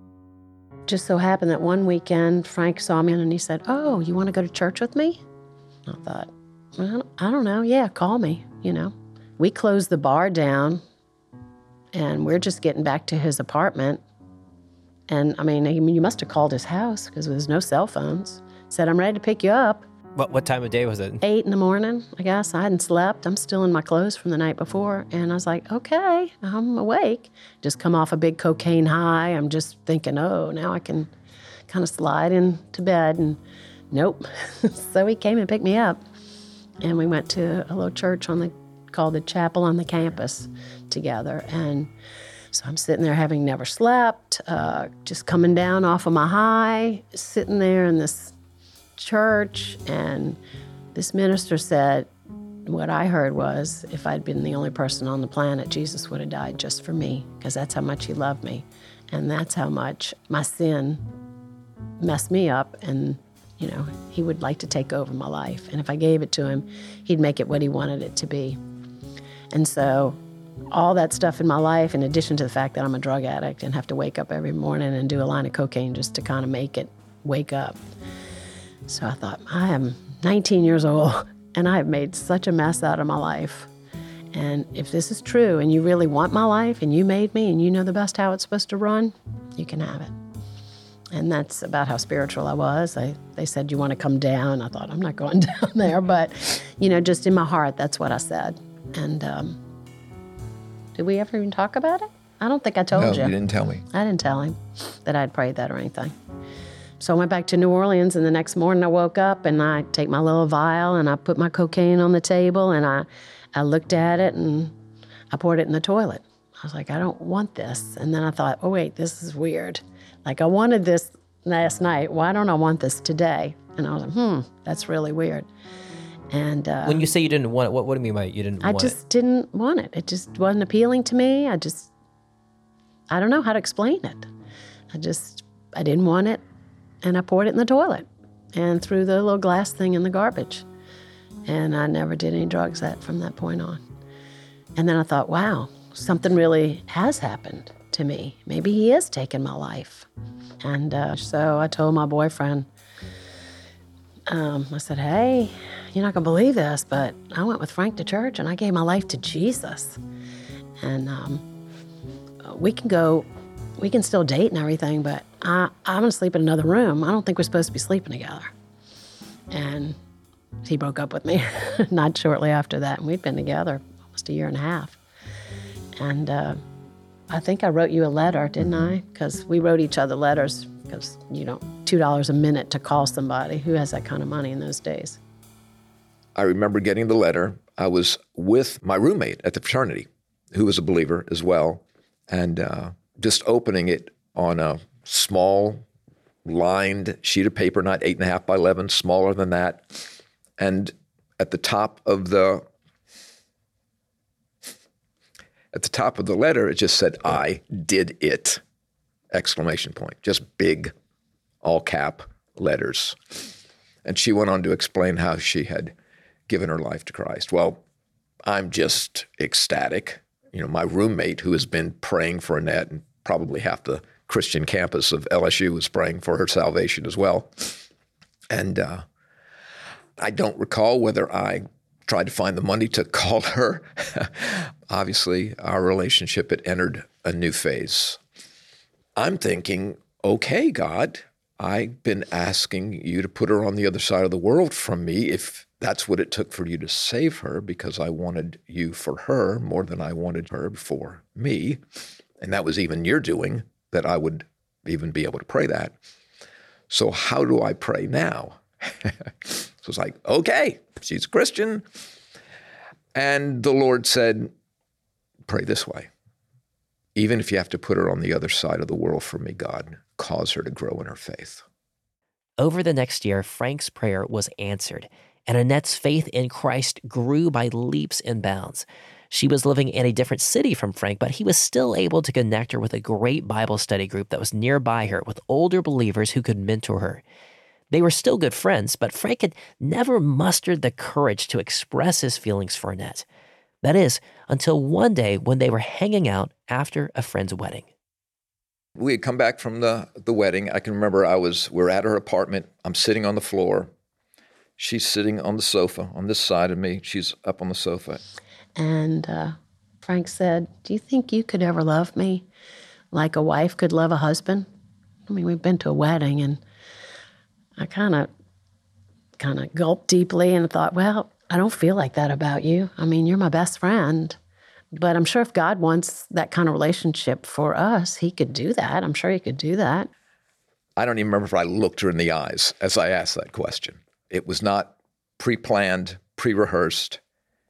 Just so happened that one weekend, Frank saw me and he said, "Oh, you want to go to church with me?" I thought, well, I don't know. Yeah, call me, We closed the bar down, and we're just getting back to his apartment. And, you must have called his house because there's no cell phones. Said, "I'm ready to pick you up." What time of day was it? 8 a.m, I guess. I hadn't slept. I'm still in my clothes from the night before. And I was like, okay, I'm awake. Just come off a big cocaine high. I'm just thinking, oh, now I can kind of slide into bed. And nope. So he came and picked me up. And we went to a little church called the Chapel on the campus together. And so I'm sitting there having never slept, just coming down off of my high, sitting there in this church, and this minister said, what I heard was, if I'd been the only person on the planet, Jesus would have died just for me, because that's how much he loved me. And that's how much my sin messed me up. And, he would like to take over my life. And if I gave it to him, he'd make it what he wanted it to be. And so all that stuff in my life, in addition to the fact that I'm a drug addict and have to wake up every morning and do a line of cocaine just to kind of make it wake up. So I thought, I am 19 years old, and I have made such a mess out of my life. And if this is true, and you really want my life, and you made me, and you know the best how it's supposed to run, you can have it. And that's about how spiritual I was. They said, "You want to come down?" I thought, I'm not going down there. But, just in my heart, that's what I said. And did we ever even talk about it? I don't think I told you. No, you didn't tell me. I didn't tell him that I'd prayed that or anything. So I went back to New Orleans, and the next morning I woke up, and I take my little vial, and I put my cocaine on the table, and I looked at it, and I poured it in the toilet. I was like, I don't want this. And then I thought, oh, wait, this is weird. Like, I wanted this last night. Why don't I want this today? And I was like, that's really weird. And when you say you didn't want it, what do you mean by you didn't want it? I just didn't want it. It just wasn't appealing to me. I don't know how to explain it. I didn't want it. And I poured it in the toilet and threw the little glass thing in the garbage. And I never did any drugs from that point on. And then I thought, wow, something really has happened to me. Maybe he is taking my life. And so I told my boyfriend, I said, hey, you're not going to believe this, but I went with Frank to church and I gave my life to Jesus. And we can still date and everything, but I'm going to sleep in another room. I don't think we're supposed to be sleeping together. And he broke up with me not shortly after that. And we'd been together almost a year and a half. And I think I wrote you a letter, didn't I? Because we wrote each other letters because, $2 a minute to call somebody. Who has that kind of money in those days? I remember getting the letter. I was with my roommate at the fraternity, who was a believer as well, and just opening it on a small lined sheet of paper, not 8.5 by 11, smaller than that. And at the top of the letter, it just said, "I did it!" Exclamation point. Just big, all cap letters. And she went on to explain how she had given her life to Christ. Well, I'm just ecstatic. You know, my roommate, who has been praying for Annette, and probably half the Christian campus of LSU was praying for her salvation as well. And I don't recall whether I tried to find the money to call her. Obviously, our relationship had entered a new phase. I'm thinking, okay, God, I've been asking you to put her on the other side of the world from me if that's what it took for you to save her, because I wanted you for her more than I wanted her for me. And that was even your doing, that I would even be able to pray that. So how do I pray now? So it's like, okay, she's a Christian. And the Lord said, pray this way. Even if you have to put her on the other side of the world for me, God, cause her to grow in her faith. Over the next year, Frank's prayer was answered, and Annette's faith in Christ grew by leaps and bounds. She was living in a different city from Frank, but he was still able to connect her with a great Bible study group that was nearby her with older believers who could mentor her. They were still good friends, but Frank had never mustered the courage to express his feelings for Annette. That is, until one day when they were hanging out after a friend's wedding. We had come back from the wedding. I can remember we're at her apartment. I'm sitting on the floor. She's sitting on the sofa on this side of me. She's up on the sofa. And Frank said, "Do you think you could ever love me like a wife could love a husband?" I mean, we've been to a wedding, and I kind of gulped deeply and thought, well, I don't feel like that about you. I mean, you're my best friend. But I'm sure if God wants that kind of relationship for us, he could do that. I'm sure he could do that. I don't even remember if I looked her in the eyes as I asked that question. It was not pre-planned, pre-rehearsed.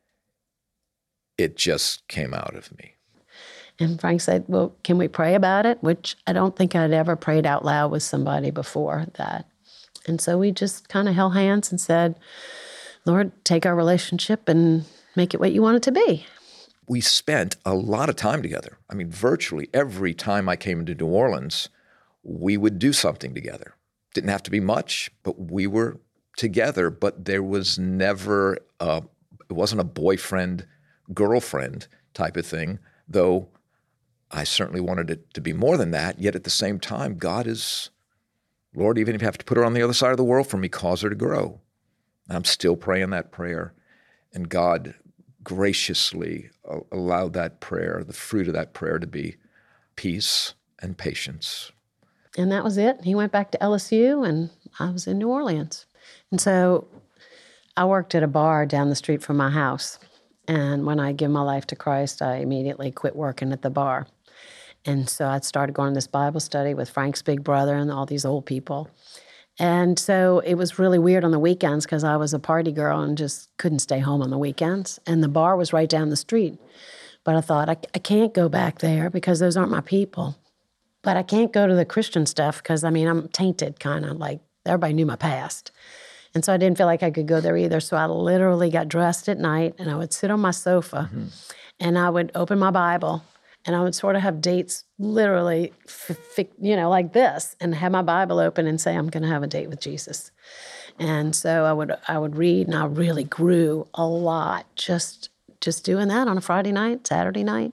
It just came out of me. And Frank said, well, can we pray about it? Which I don't think I'd ever prayed out loud with somebody before that. And so we just kind of held hands and said, Lord, take our relationship and make it what you want it to be. We spent a lot of time together. I mean, virtually every time I came into New Orleans, we would do something together. Didn't have to be much, but we were together. But there was never, it wasn't a boyfriend-girlfriend type of thing, though I certainly wanted it to be more than that. Yet at the same time, God is, Lord, even if you have to put her on the other side of the world for me, cause her to grow. And I'm still praying that prayer. And God graciously allowed that prayer, the fruit of that prayer, to be peace and patience. And that was it. He went back to LSU, and I was in New Orleans. And so I worked at a bar down the street from my house. And when I gave my life to Christ, I immediately quit working at the bar. And so I started going to this Bible study with Frank's big brother and all these old people. And so it was really weird on the weekends because I was a party girl and just couldn't stay home on the weekends. And the bar was right down the street. But I thought, I can't go back there because those aren't my people. But I can't go to the Christian stuff because, I mean, I'm tainted kind of, like everybody knew my past. And so I didn't feel like I could go there either. So I literally got dressed at night and I would sit on my sofa and I would open my Bible and I would sort of have dates literally, like this, and have my Bible open and say, I'm going to have a date with Jesus. And so I would read, and I really grew a lot just doing that on a Friday night, Saturday night.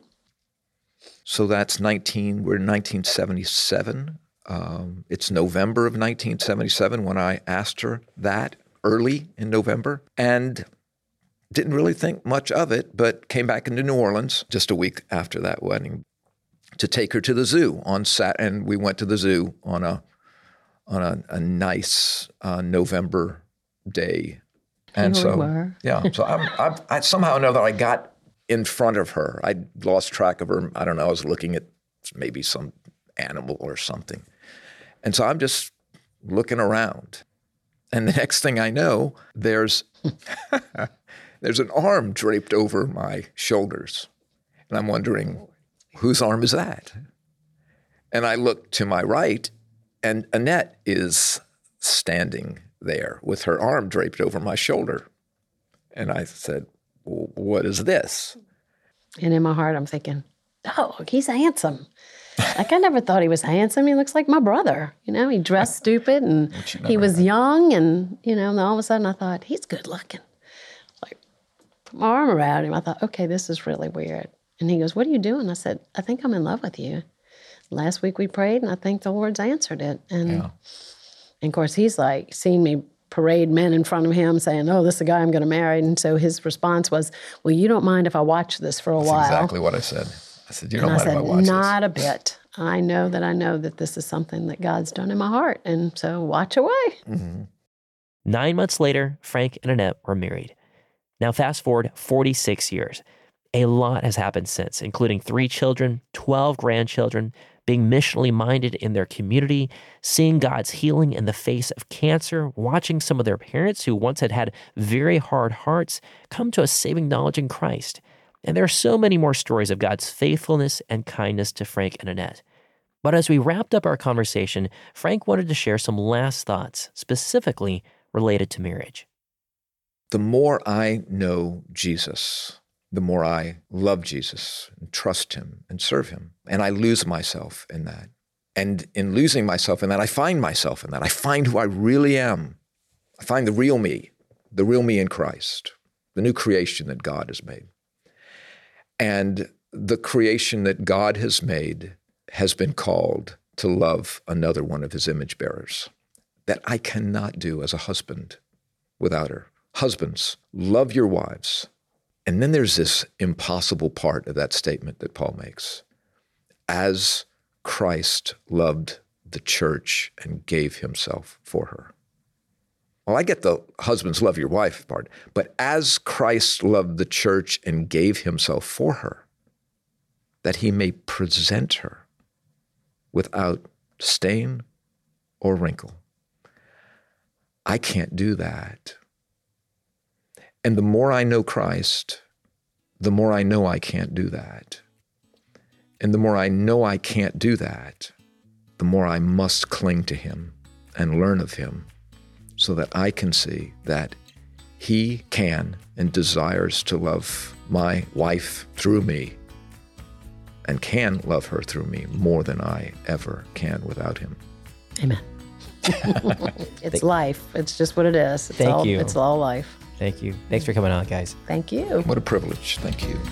So we're in 1977. It's November of 1977 when I asked her that, early in November, and didn't really think much of it, but came back into New Orleans just a week after that wedding to take her to the zoo on Saturday, and we went to the zoo on a nice November day. And so, I somehow know that I got in front of her. I lost track of her. I don't know. I was looking at maybe some animal or something. And so I'm just looking around. And the next thing I know, there's There's an arm draped over my shoulders. And I'm wondering, whose arm is that? And I look to my right, and Annette is standing there with her arm draped over my shoulder. And I said, well, what is this? And in my heart, I'm thinking, oh, he's handsome. Like, I never thought he was handsome. He looks like my brother. You know, he dressed stupid, and he was young, and, you know, and all of a sudden I thought, he's good looking. Like, put my arm around him. I thought, okay, this is really weird. And he goes, what are you doing? I said, I think I'm in love with you. Last week we prayed, and I think the Lord's answered it. And of course, he's like seen me parade men in front of him saying, oh, this is the guy I'm going to marry. And so his response was, well, you don't mind if I watch this for a while? That's exactly what I said. I said, you don't mind if I watch this? Not a bit. I know that this is something that God's done in my heart. And so watch away. Mm-hmm. 9 months later, Frank and Annette were married. Now fast forward 46 years. A lot has happened since, including 3 children, 12 grandchildren, being missionally minded in their community, seeing God's healing in the face of cancer, watching some of their parents who once had had very hard hearts come to a saving knowledge in Christ. And there are so many more stories of God's faithfulness and kindness to Frank and Annette. But as we wrapped up our conversation, Frank wanted to share some last thoughts, specifically related to marriage. The more I know Jesus, the more I love Jesus and trust him and serve him. And I lose myself in that. And in losing myself in that, I find myself in that. I find who I really am. I find the real me in Christ, the new creation that God has made. And the creation that God has made has been called to love another one of his image bearers. That I cannot do as a husband without her. Husbands, love your wives. And then there's this impossible part of that statement that Paul makes. As Christ loved the church and gave himself for her. Well, I get the husbands love your wife part, but as Christ loved the church and gave himself for her, that he may present her without stain or wrinkle. I can't do that. And the more I know Christ, the more I know I can't do that. And the more I know I can't do that, the more I must cling to him and learn of him so that I can see that he can and desires to love my wife through me and can love her through me more than I ever can without him. Amen. It's life. It's just what it is. Thank you. It's all life. Thank you. Thanks for coming on, guys. Thank you. What a privilege. Thank you.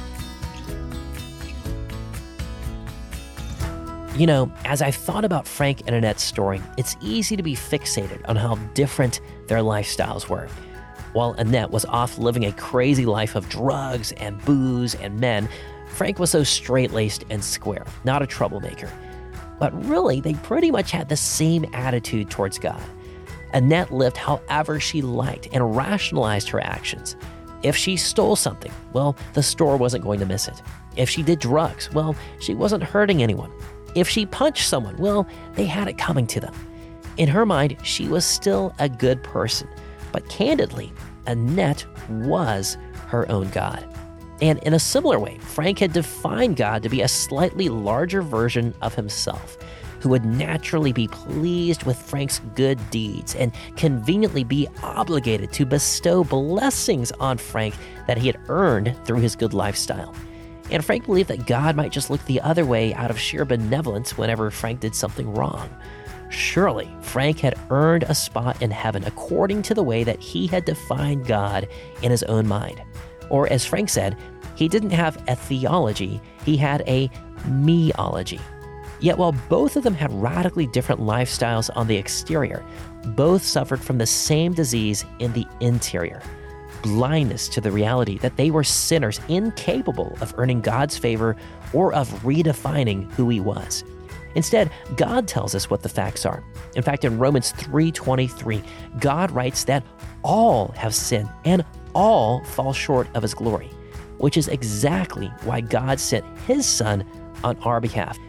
You know, as I thought about Frank and Annette's story, it's easy to be fixated on how different their lifestyles were. While Annette was off living a crazy life of drugs and booze and men, Frank was so straight-laced and square, not a troublemaker. But really, they pretty much had the same attitude towards God. Annette lived however she liked and rationalized her actions. If she stole something, well, the store wasn't going to miss it. If she did drugs, well, she wasn't hurting anyone. If she punched someone, well, they had it coming to them. In her mind, she was still a good person. But candidly, Annette was her own God. And in a similar way, Frank had defined God to be a slightly larger version of himself, who would naturally be pleased with Frank's good deeds and conveniently be obligated to bestow blessings on Frank that he had earned through his good lifestyle. And Frank believed that God might just look the other way out of sheer benevolence whenever Frank did something wrong. Surely, Frank had earned a spot in heaven according to the way that he had defined God in his own mind. Or as Frank said, he didn't have a theology, he had a meology. Yet while both of them had radically different lifestyles on the exterior, both suffered from the same disease in the interior. Blindness to the reality that they were sinners incapable of earning God's favor or of redefining who he was. Instead, God tells us what the facts are. In fact, in Romans 3:23, God writes that all have sinned and all fall short of his glory, which is exactly why God sent his Son on our behalf.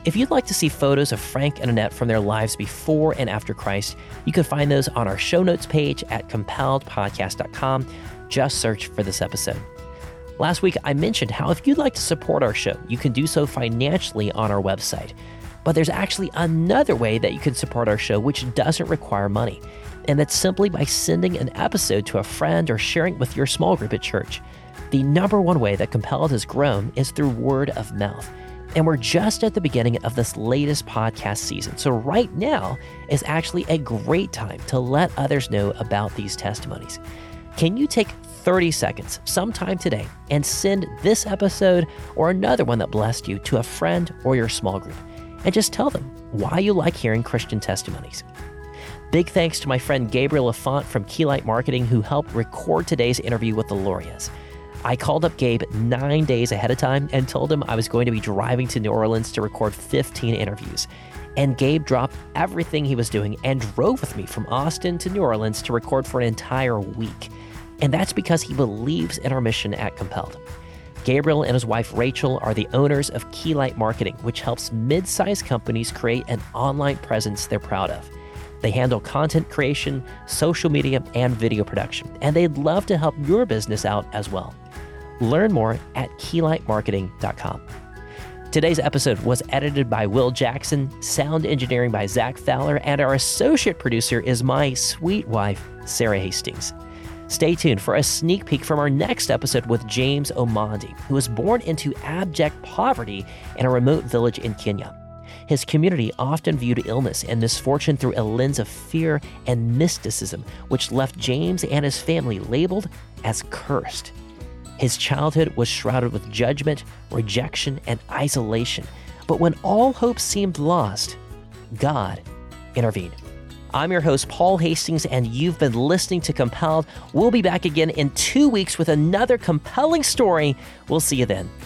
If you'd like to see photos of Frank and Annette from their lives before and after Christ, you can find those on our show notes page at compelledpodcast.com. Just search for this episode. Last week, I mentioned how if you'd like to support our show, you can do so financially on our website. But there's actually another way that you can support our show which doesn't require money, and that's simply by sending an episode to a friend or sharing it with your small group at church. The number one way that Compelled has grown is through word of mouth. And we're just at the beginning of this latest podcast season. So right now is actually a great time to let others know about these testimonies. Can you take 30 seconds sometime today and send this episode or another one that blessed you to a friend or your small group and just tell them why you like hearing Christian testimonies? Big thanks to my friend Gabriel Lafont from Keylight Marketing who helped record today's interview with the Lorias. I called up Gabe 9 days ahead of time and told him I was going to be driving to New Orleans to record 15 interviews. And Gabe dropped everything he was doing and drove with me from Austin to New Orleans to record for an entire week. And that's because he believes in our mission at Compelled. Gabriel and his wife Rachel are the owners of Keylight Marketing, which helps mid-sized companies create an online presence they're proud of. They handle content creation, social media, and video production, and they'd love to help your business out as well. Learn more at keylightmarketing.com. Today's episode was edited by Will Jackson, sound engineering by Zach Fowler, and our associate producer is my sweet wife, Sarah Hastings. Stay tuned for a sneak peek from our next episode with James Omandi, who was born into abject poverty in a remote village in Kenya. His community often viewed illness and misfortune through a lens of fear and mysticism, which left James and his family labeled as cursed. His childhood was shrouded with judgment, rejection, and isolation. But when all hope seemed lost, God intervened. I'm your host, Paul Hastings, and you've been listening to Compelled. We'll be back again in 2 weeks with another compelling story. We'll see you then.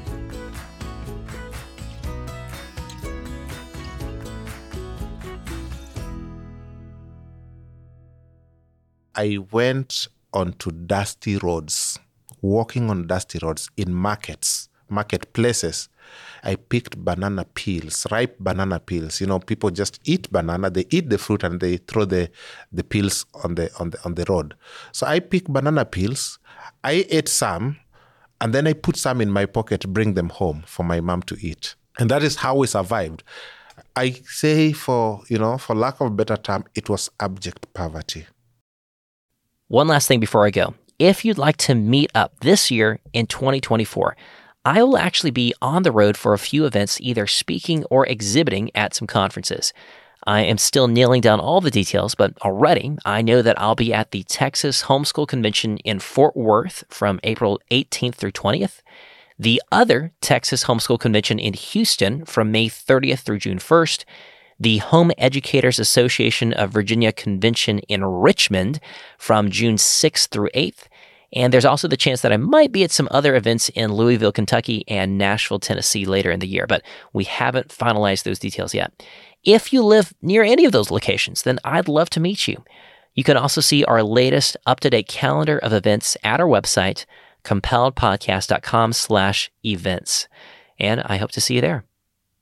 I went onto dusty roads, walking on dusty roads in marketplaces. I picked banana peels, ripe banana peels. You know, people just eat banana, they eat the fruit and they throw the peels on the road. So I picked banana peels, I ate some, and then I put some in my pocket, bring them home for my mom to eat. And that is how we survived. I say for lack of a better term, it was abject poverty. One last thing before I go. If you'd like to meet up this year in 2024, I will actually be on the road for a few events, either speaking or exhibiting at some conferences. I am still nailing down all the details, but already I know that I'll be at the Texas Homeschool Convention in Fort Worth from April 18th through 20th, the other Texas Homeschool Convention in Houston from May 30th through June 1st, the Home Educators Association of Virginia Convention in Richmond from June 6th through 8th, and there's also the chance that I might be at some other events in Louisville, Kentucky and Nashville, Tennessee later in the year, but we haven't finalized those details yet. If you live near any of those locations, then I'd love to meet you. You can also see our latest up-to-date calendar of events at our website, compelledpodcast.com/events. And I hope to see you there.